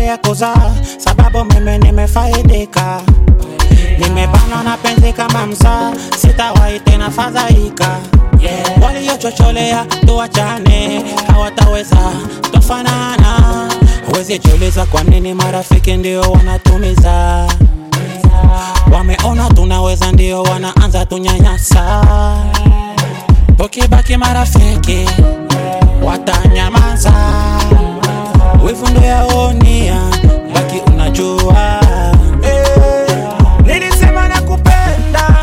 ya kuzaa, sababu mimi nimefaidika. Nimebanwa na penzi kama msaa, sitawahi tena fadhaika. Waliochocholea tuachane, hawataweza tofanana. Huwezi jiuliza kwa nini marafiki ndio wanatumiza. Wameona tunaweza ndio wanaanza tunyanyasa. Tukibaki marafiki watanyamaza. Wivu ndo yaonia, baki unajua. Nilisema nakupenda,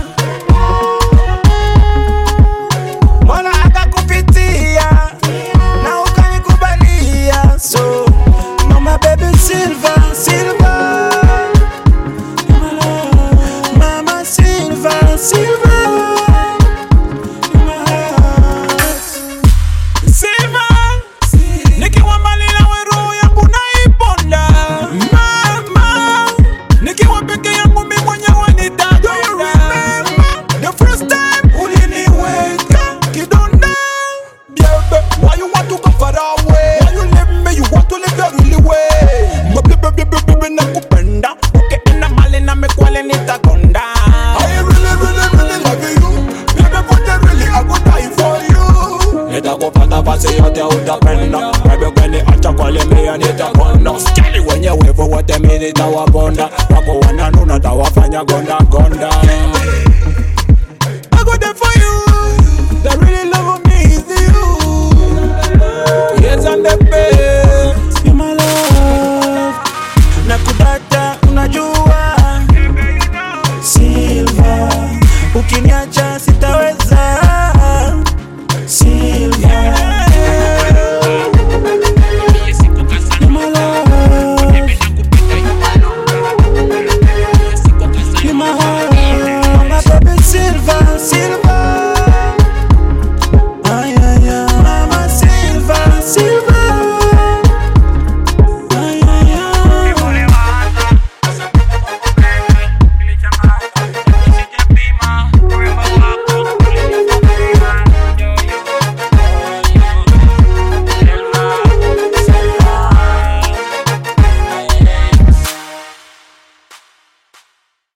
Mola akakupitia na ukanikubalia. So no my baby Silva, Silva, Mama Silva, Silva, Silva. Nikiwa mbali nawe roho yangu naiponda. Mama, nikiwa peke yangu mimi mwenyewe nitakonda. The first time uliniweka kidonda. Baby, why you want to go far away? Why you leave me? You want to live your really way. Baby, nakupenda. Ukienda mbali na mekwale nitakonda. I really love you. Baby, for the really I would die for you. Nitakupata basi yote utapenda. Baby, kwenye acha kwa lemea nitakonda. Skali wenye wevu wote mimi nitawaponda. Wako wananuna tawafanya gonda.